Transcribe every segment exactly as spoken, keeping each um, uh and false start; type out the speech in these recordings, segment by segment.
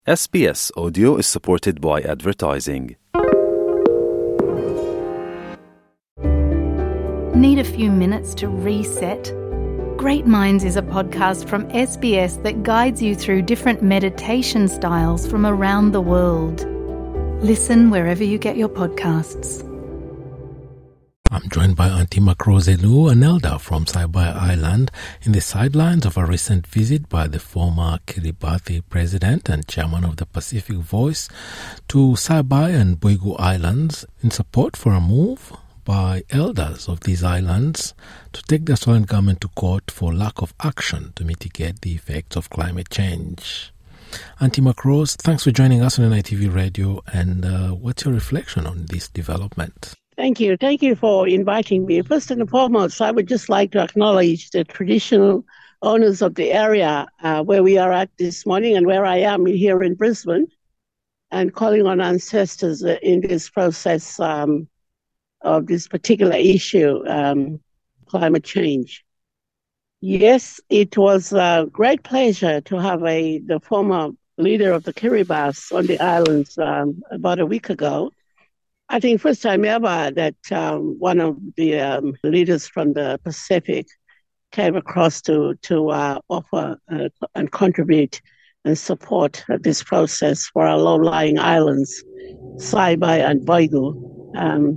S B S Audio is supported by advertising. Need a few minutes to reset? Great Minds is a podcast from S B S that guides you through different meditation styles from around the world. Listen wherever you get your podcasts. I'm joined by Auntie Makrozelu, an elder from Saibai Island, in the sidelines of a recent visit by the former Kiribati president and chairman of the Pacific Voice to Saibai and Boigu Islands in support for a move by elders of these islands to take the Australian government to court for lack of action to mitigate the effects of climate change. Auntie Macroz, thanks for joining us on N I T V Radio, and uh, what's your reflection on this development? Thank you. Thank you for inviting me. First and foremost, I would just like to acknowledge the traditional owners of the area uh, where we are at this morning and where I am here in Brisbane, and calling on ancestors in this process um, of this particular issue, um, climate change. Yes, it was a great pleasure to have a the former leader of the Kiribati on the islands um, about a week ago. I think first time ever that um, one of the um, leaders from the Pacific came across to to uh, offer uh, and contribute and support uh, this process for our low-lying islands, Saibai and Boigu. Um,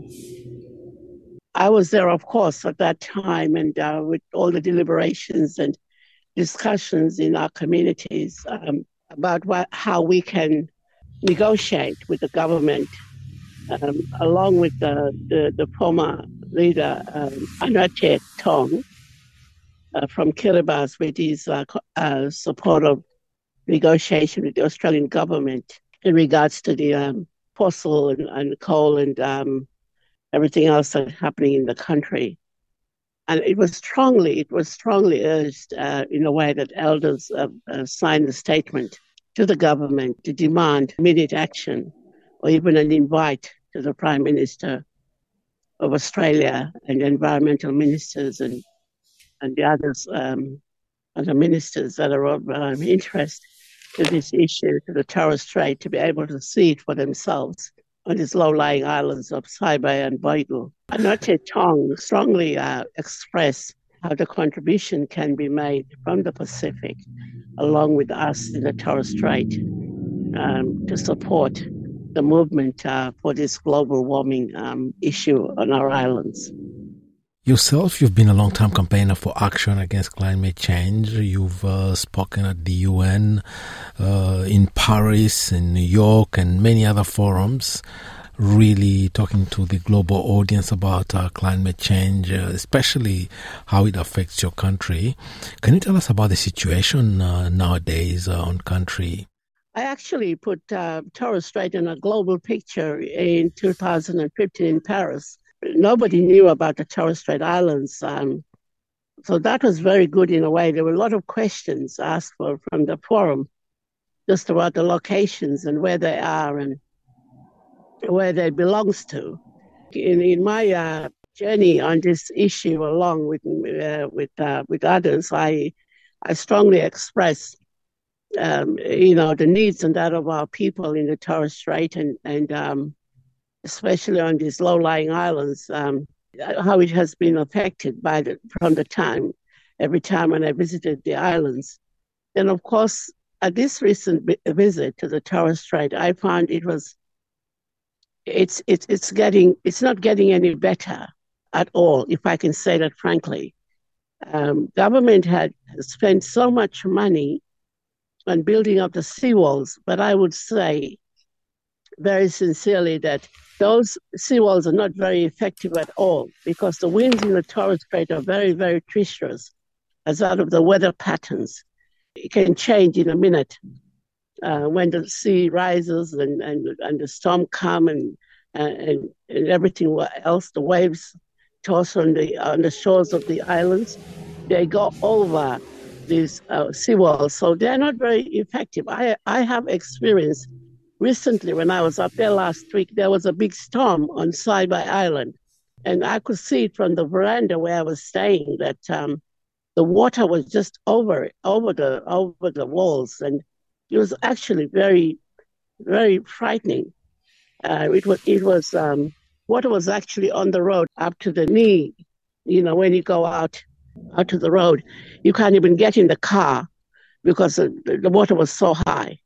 I was there, of course, at that time, and uh, with all the deliberations and discussions in our communities um, about what, how we can negotiate with the government. Um, along with the, the, the former leader, um, Anate Tong, uh, from Kiribati, with his uh, uh, support of negotiation with the Australian government in regards to the um, fossil and, and coal and um, everything else that's happening in the country. And it was strongly, it was strongly urged uh, in a way that elders uh, uh, signed the statement to the government to demand immediate action, or even an invite to the Prime Minister of Australia and the environmental ministers and and the others, um, other ministers that are of um, interest to this issue, to the Torres Strait, to be able to see it for themselves on these low-lying islands of Saibai and Boigu. Anate Tong strongly uh, expressed how the contribution can be made from the Pacific, along with us in the Torres Strait, um, to support the movement uh, for this global warming um, issue on our islands. Yourself, you've been a long-time campaigner for action against climate change. You've uh, spoken at the U N, uh, in Paris, in New York, and many other forums, really talking to the global audience about uh, climate change, uh, especially how it affects your country. Can you tell us about the situation uh, nowadays uh, on country? I actually put uh, Torres Strait in a global picture in two thousand fifteen in Paris. Nobody knew about the Torres Strait Islands. Um, so that was very good in a way. There were a lot of questions asked for from the forum just about the locations and where they are and where they belongs to. In, in my uh, journey on this issue, along with uh, with uh, with others, I I strongly expressed Um, you know, the needs and that of our people in the Torres Strait and, and um, especially on these low-lying islands, um, how it has been affected by the, from the time, every time when I visited the islands. And of course, at this recent visit to the Torres Strait, I found it was, it's, it's, it's getting, it's not getting any better at all, if I can say that frankly. Um, government had spent so much money on building up the seawalls, but I would say very sincerely that those seawalls are not very effective at all because the winds in the Torres Strait are very, very treacherous as out of the weather patterns. It can change in a minute uh, when the sea rises and, and, and the storm comes and, and, and everything else, the waves toss on the, on the shores of the islands. They go over these uh, seawalls, so they're not very effective. I I have experienced recently when I was up there last week, there was a big storm on Saibai Island, and I could see it from the veranda where I was staying that um, the water was just over over the over the walls, and It was actually very, very frightening. Uh, it was, it was um, water was actually on the road up to the knee. You know, when you go out, out to the road, you can't even get in the car because the, the water was so high.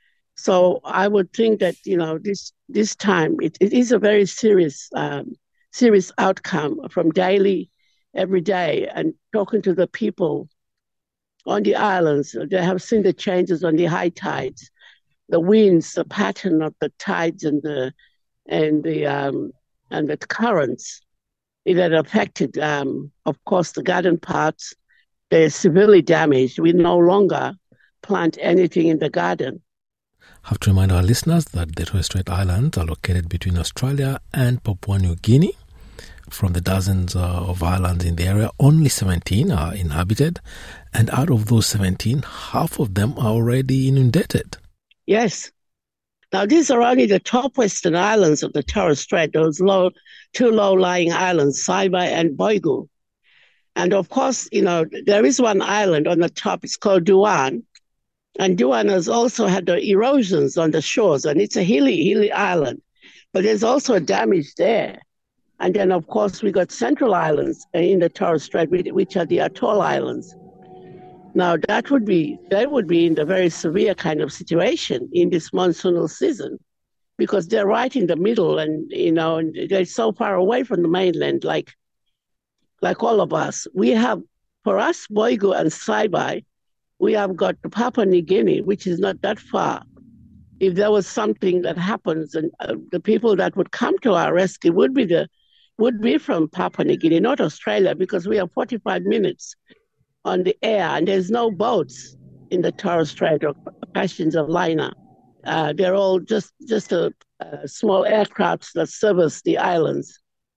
So I would think that, you know, this this time, it, it is a very serious, um, serious outcome from daily, every day, and talking to the people on the islands. They have seen the changes on the high tides, the winds, the pattern of the tides and the and the um, and the currents. It had affected, um, of course, the garden parts. They're severely damaged. We no longer plant anything in the garden. I have to remind our listeners that the Torres Strait Islands are located between Australia and Papua New Guinea. From the dozens uh, of islands in the area, only seventeen are inhabited. And out of those seventeen, half of them are already inundated. Yes. Now, these are only the top western islands of the Torres Strait, those low, two low-lying islands, Saibai and Boigu. And, of course, you know, there is one island on the top. It's called Duan. And Duan has also had the erosions on the shores, and it's a hilly, hilly island. But there's also damage there. And then, of course, we got central islands in the Torres Strait, which are the atoll islands. Now, that would be, they would be in the very severe kind of situation in this monsoonal season, because they're right in the middle, and, you know, and they're so far away from the mainland, like, like all of us. We have, for us, Boigu and Saibai, we have got Papua New Guinea, which is not that far. If there was something that happens, and uh, the people that would come to our rescue would be the would be from Papua New Guinea, not Australia, because we have forty-five minutes on the air, and there's no boats in the Torres Strait or passenger liner. Uh, they're all just just a, a small aircrafts that service the islands.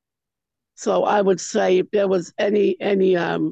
So I would say if there was any any um,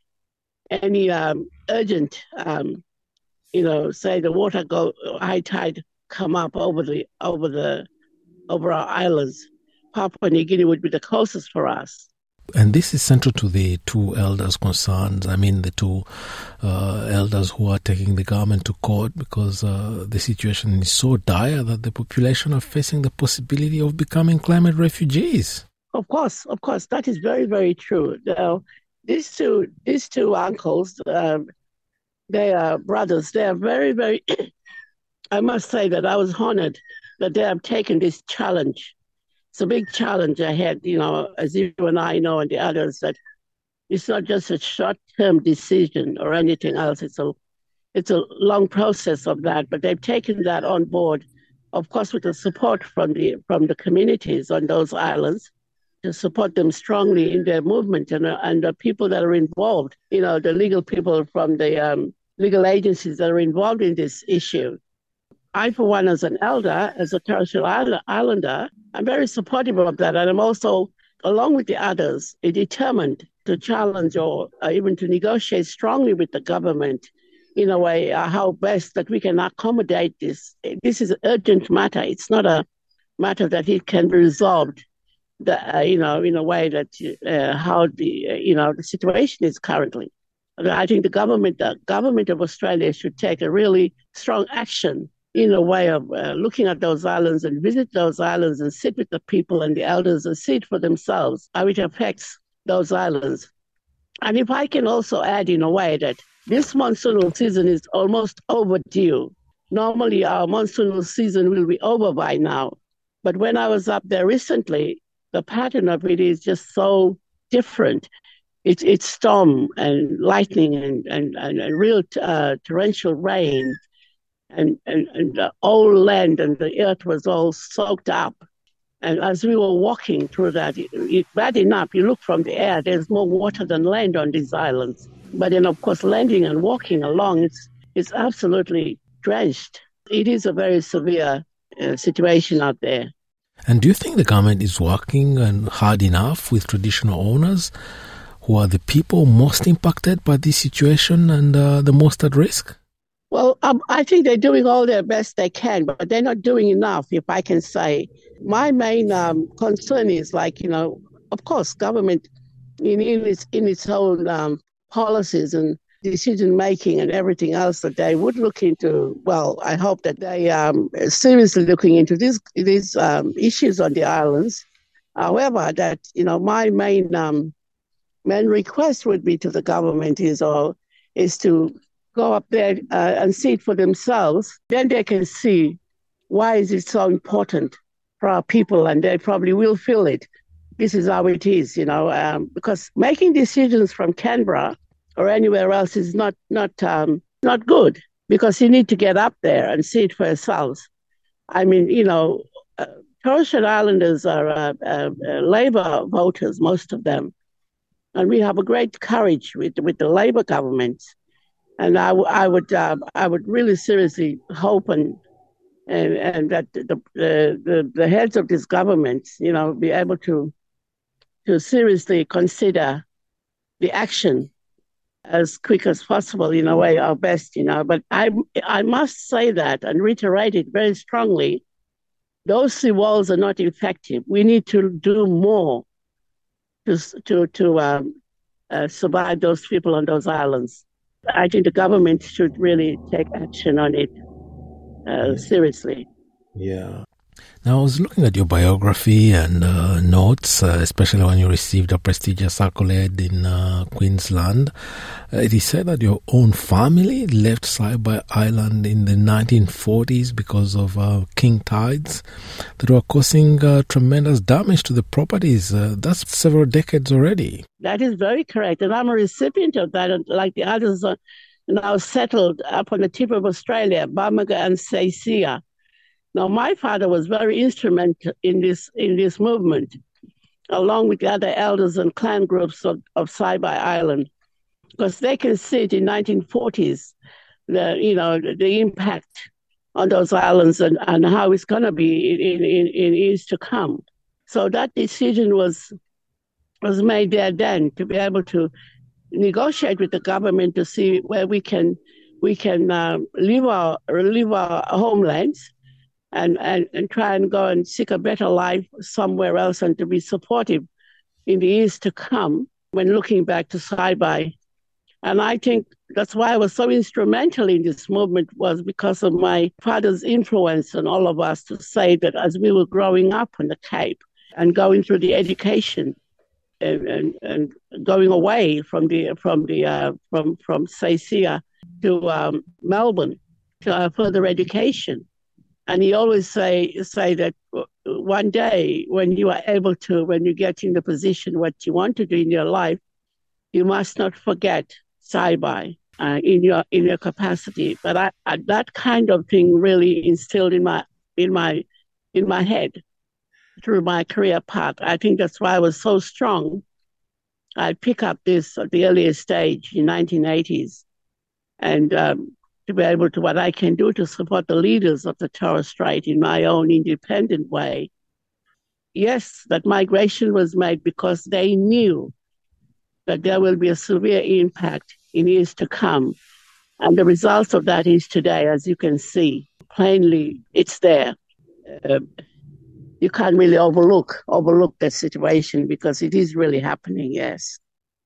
any um, urgent, um, you know, say the water go high tide come up over the over the over our islands, Papua New Guinea would be the closest for us. And this is central to the two elders' concerns. I mean, the two uh, elders who are taking the government to court because uh, the situation is so dire that the population are facing the possibility of becoming climate refugees. Of course, of course, that is very, very true. Now, these two, these two uncles, um, they are brothers. They are very, very. I must say that I was honored that they have taken this challenge. It's a big challenge ahead, you know, as you and I know, and the others, that it's not just a short-term decision or anything else. It's a, it's a long process of that. But they've taken that on board, of course, with the support from the from the communities on those islands, to support them strongly in their movement, and and the people that are involved, you know, the legal people from the um, legal agencies that are involved in this issue. I, for one, as an elder, as a Torres Strait Islander, I'm very supportive of that. And I'm also, along with the others, determined to challenge or uh, even to negotiate strongly with the government in a way uh, how best that we can accommodate this. This is an urgent matter. It's not a matter that it can be resolved, the, uh, you know, in a way that uh, how the, uh, you know, the situation is currently. I think the government, the government of Australia should take a really strong action in a way of uh, looking at those islands and visit those islands and sit with the people and the elders and see it for themselves, how it affects those islands. And if I can also add in a way that this monsoonal season is almost overdue. Normally our monsoonal season will be over by now. But when I was up there recently, the pattern of it is just so different. It's, it's storm and lightning and, and, and, and real uh, torrential rain. And, and, and the old land and the earth was all soaked up. And as we were walking through that, it, it, bad enough, you look from the air, there's more water than land on these islands. But then, of course, landing and walking along, it's, it's absolutely drenched. It is a very severe uh, situation out there. And do you think the government is working and hard enough with traditional owners who are the people most impacted by this situation and uh, the most at risk? Well, um, I think they're doing all their best they can, but they're not doing enough, if I can say. My main um, concern is, like, you know, of course, government in, in its in its own um, policies and decision making and everything else, that they would look into. Well, I hope that they um seriously looking into these these um, issues on the islands. However, that you know, my main um main request would be to the government is or is to go up there uh, and see it for themselves. Then they can see why is it so important for our people, and they probably will feel it. This is how it is, you know, um, because making decisions from Canberra or anywhere else is not not um, not good, because you need to get up there and see it for yourselves. I mean, you know, uh, Torres Strait Islanders are uh, uh, uh, Labor voters, most of them, and we have a great courage with with the Labor government. And I, w- I would uh, I would really seriously hope and and, and that the, the the the heads of this government, you know, be able to to seriously consider the action as quick as possible, in a way, our best, you know. But I I must say that and reiterate it very strongly. Those sea walls are not effective. We need to do more to to to um, uh, survive those people on those islands. I think the government should really take action on it uh, yeah. seriously. Yeah. Now, I was looking at your biography and uh, notes, uh, especially when you received a prestigious accolade in uh, Queensland. Uh, it is said that your own family left Saibai Island in the nineteen forties because of uh, king tides that were causing uh, tremendous damage to the properties. Uh, that's several decades already. That is very correct. And I'm a recipient of that, like the others are now settled up on the tip of Australia, Bamaga and Saisia. Now, my father was very instrumental in this in this movement, along with the other elders and clan groups of, of Saibai Island, because they can see it in nineteen forties, the you know the, the impact on those islands and, and how it's going to be in, in, in years to come. So that decision was was made there then, to be able to negotiate with the government to see where we can we can uh, leave our leave our homelands. And, and, and try and go and seek a better life somewhere else, and to be supportive in the years to come when looking back to Saibai. And I think that's why I was so instrumental in this movement, was because of my father's influence on all of us, to say that as we were growing up on the Cape and going through the education and, and, and going away from the from the uh, from from Saisia to um, Melbourne to uh, further education. And he always say say that one day when you are able to, when you get in the position what you want to do in your life, you must not forget Saibai uh, in your in your capacity. But I, I, that kind of thing really instilled in my in my in my head through my career path. I think that's why I was so strong. I pick up this at the earliest stage in nineteen eighties, and. Um, to be able to, what I can do to support the leaders of the Torres Strait in my own independent way. Yes, that migration was made because they knew that there will be a severe impact in years to come. And the results of that is today, as you can see, plainly it's there. Uh, you can't really overlook, overlook that situation, because it is really happening, yes.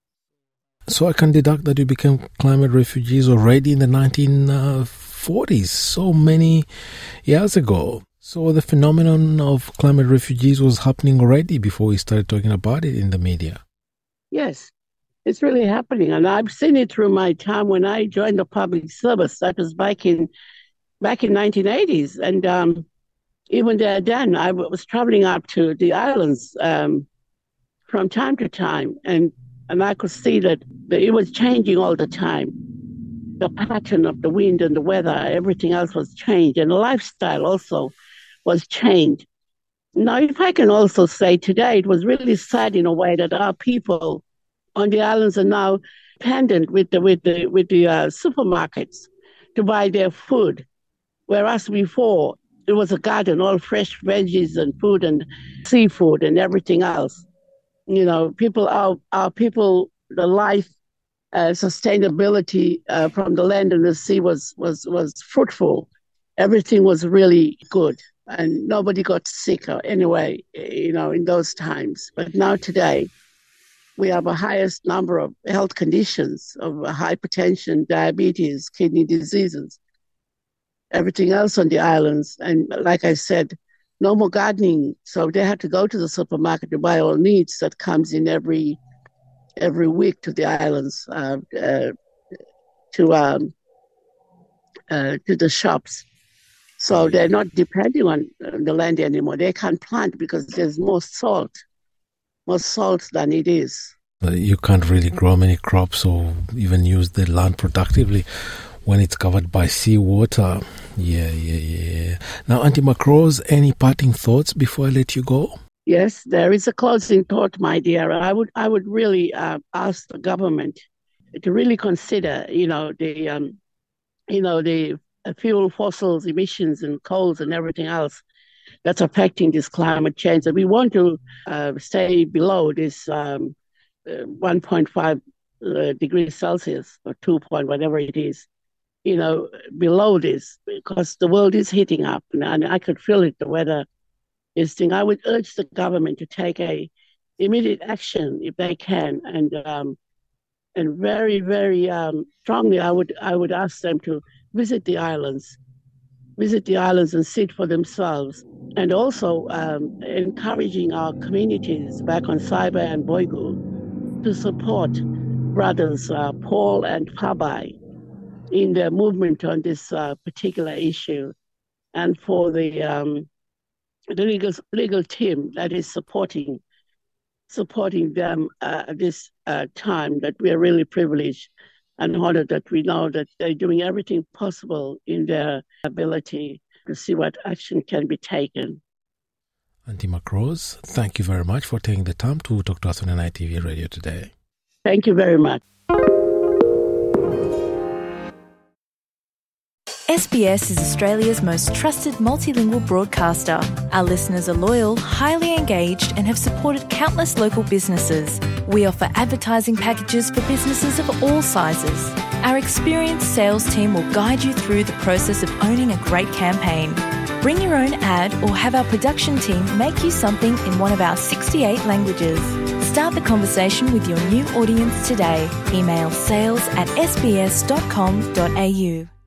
So I can deduct that you became climate refugees already in the nineteen forties, so many years ago. So the phenomenon of climate refugees was happening already before we started talking about it in the media. Yes, it's really happening. And I've seen it through my time when I joined the public service. That was back in back in nineteen eighties. And um, even there then, I was traveling up to the islands um, from time to time. And And I could see that it was changing all the time. The pattern of the wind and the weather, everything else was changed. And the lifestyle also was changed. Now, if I can also say today, it was really sad in a way that our people on the islands are now dependent with the, with the, with the uh, supermarkets to buy their food. Whereas before, it was a garden, all fresh veggies and food and seafood and everything else. You know, people, our, our people, the life, uh, sustainability uh, from the land and the sea was, was, was fruitful. Everything was really good, and nobody got sick or anyway, you know, in those times. But now today, we have the highest number of health conditions of hypertension, diabetes, kidney diseases, everything else on the islands. And like I said, no more gardening. So they have to go to the supermarket to buy all needs that comes in every every week to the islands, uh, uh, to um, uh, to the shops. So they're not depending on the land anymore. They can't plant because there's more salt, more salt than it is. You can't really grow many crops or even use the land productively when it's covered by seawater. Yeah, yeah, yeah. Now, Auntie Macrose, any parting thoughts before I let you go? Yes, there is a closing thought, my dear. I would, I would really uh, ask the government to really consider, you know, the, um, you know, the fuel fossils emissions and coals and everything else that's affecting this climate change. And we want to uh, stay below this um, uh, one point five uh, degrees Celsius or two point whatever it is, you know, below this, because the world is heating up, and, and I could feel it, the weather is thing. I would urge the government to take a immediate action if they can, and um, and very, very um, strongly, I would I would ask them to visit the islands, visit the islands and see it for themselves. And also um, encouraging our communities back on Saibai and Boigu to support brothers uh, Paul and Fabai in their movement on this uh, particular issue, and for the um, the legal legal team that is supporting supporting them uh, at this uh, time, that we are really privileged and honored that we know that they're doing everything possible in their ability to see what action can be taken. Auntie Macrose, thank you very much for taking the time to talk to us on N I T V Radio today. Thank you very much. S B S is Australia's most trusted multilingual broadcaster. Our listeners are loyal, highly engaged, and have supported countless local businesses. We offer advertising packages for businesses of all sizes. Our experienced sales team will guide you through the process of owning a great campaign. Bring your own ad or have our production team make you something in one of our sixty-eight languages. Start the conversation with your new audience today. Email sales at s b s dot com dot a u.